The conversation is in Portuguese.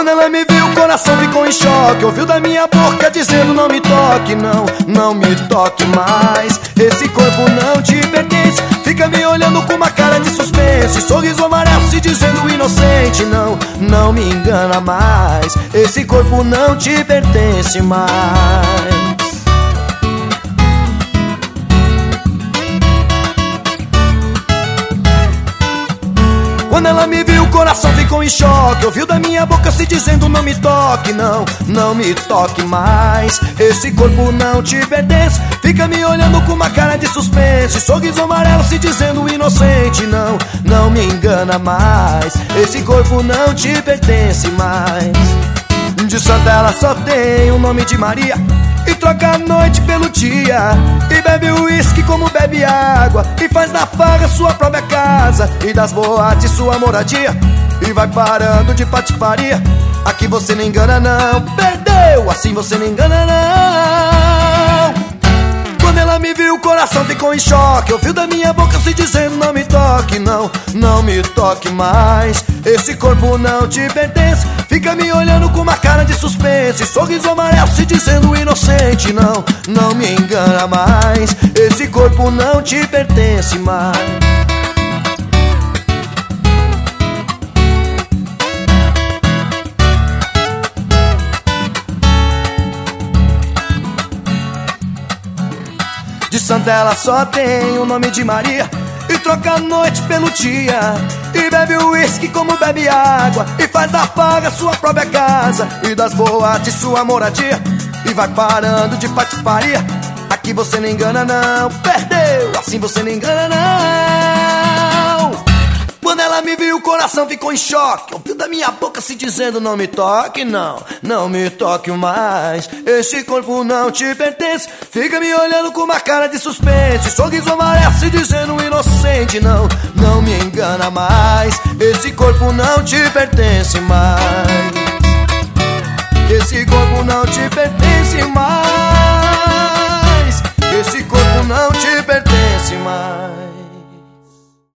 Quando ela me viu, o coração ficou em choque. Ouviu da minha boca dizendo: não me toque, não, não me toque mais. Esse corpo não te pertence. Fica me olhando com uma cara de suspense, sorriso amarelo se dizendo inocente. Não, não me engana mais. Esse corpo não te pertence mais. Quando ela me viu, o coração ficou em choque. Ouviu da minha boca se dizendo: não me toque, não, não me toque mais. Esse corpo não te pertence. Fica me olhando com uma cara de suspense, sorriso amarelo se dizendo inocente. Não, não me engana mais. Esse corpo não te pertence mais. De santa ela só tem o nome de Maria, e troca a noite pelo dia, e bebe uísque como bebe água, e faz da farra sua própria casa, e das boates sua moradia, e vai parando de patifaria. Aqui você não engana não, perdeu, assim você não engana não. Quando ela me viu, o coração ficou em choque. Ouviu da minha boca se dizendo: não me toque, não, não me toque mais. Esse corpo não te pertence. Fica me olhando com uma cara de suspense, sorriso amarelo se dizendo inocente. Não, não me engana mais. Esse corpo não te pertence mais. De santa ela só tem o nome de Maria, e troca a noite pelo dia, e bebe uísque como bebe água, e faz da farra sua própria casa, e das boates sua moradia, e vai parando de patifaria. Aqui você não engana não, perdeu, assim você não engana não. Quando ela me viu, o coração ficou em choque. Ouviu da minha boca se dizendo: não me toque, não, não me toque mais. Esse corpo não te pertence. Fica me olhando com uma cara de suspense, sorriso amarelo se dizendo inocente. Não, não me engana mais. Esse corpo não te pertence mais. Esse corpo não te pertence mais.